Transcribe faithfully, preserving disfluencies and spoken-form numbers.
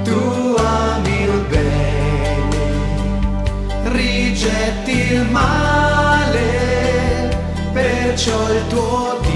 tu ami il bene, rigetti il male, perciò il tuo